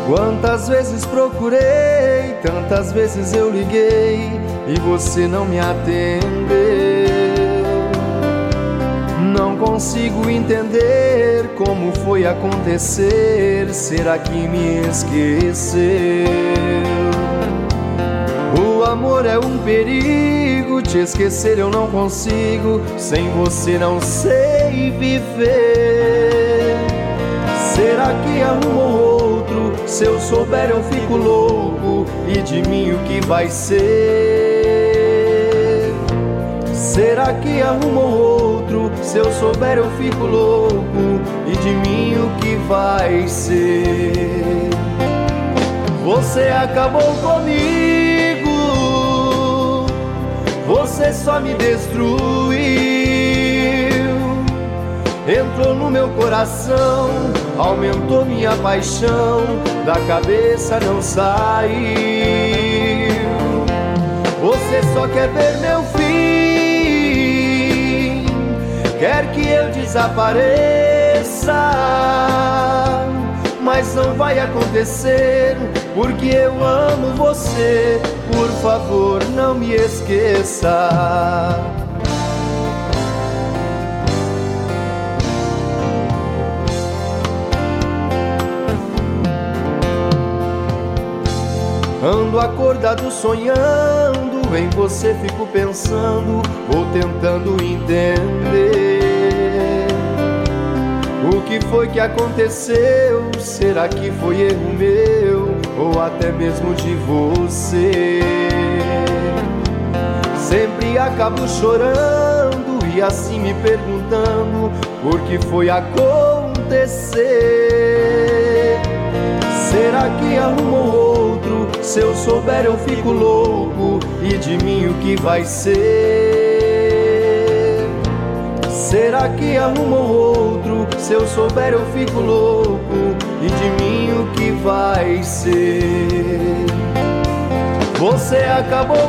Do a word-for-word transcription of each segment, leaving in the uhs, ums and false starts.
Quantas vezes procurei, tantas vezes eu liguei e você não me atendeu. Não consigo entender como foi acontecer. Será que me esqueceu? O amor é um perigo, te esquecer eu não consigo. Sem você não sei viver. Será que arrumou outro? Se eu souber eu fico louco. E de mim o que vai ser? Será que arrumou outro? Se eu souber eu fico louco. E de mim o que vai ser? Você acabou comigo, você só me destruiu. Entrou no meu coração, aumentou minha paixão, da cabeça não saiu. Você só quer ver meu fim, quer que eu desapareça, mas não vai acontecer, porque eu amo você. Por favor, não me esqueça. Ando acordado sonhando, em você fico pensando, vou tentando entender o que foi que aconteceu. Será que foi erro meu ou até mesmo de você? Sempre acabo chorando e assim me perguntando por que foi acontecer. Será que arrumou outro? Se eu souber eu fico louco. E de mim o que vai ser? Será que arrumou outro? Se eu souber eu fico louco. E de mim o que vai ser? Você acabou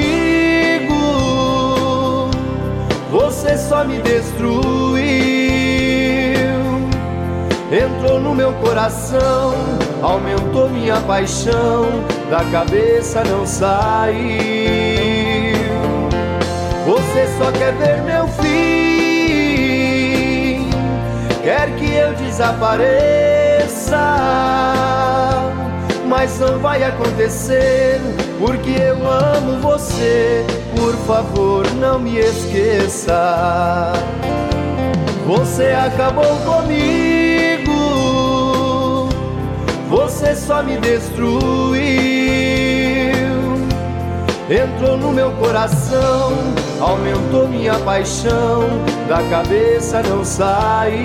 comigo, você só me destruiu. Entrou no meu coração, aumentou minha paixão, da cabeça não saiu. Você só quer ver meu fim, quer que eu desapareça, mas não vai acontecer, porque eu amo você. Por favor, não me esqueça. Você acabou comigo, você só me destruiu. Entrou no meu coração, aumentou minha paixão, da cabeça não saiu.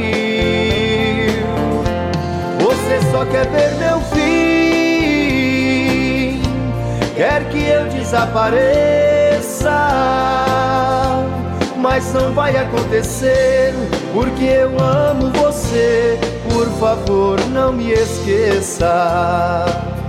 Você só quer ver meu fim, quer que eu desapareça, mas não vai acontecer, porque eu amo você. Por favor, não me esqueça.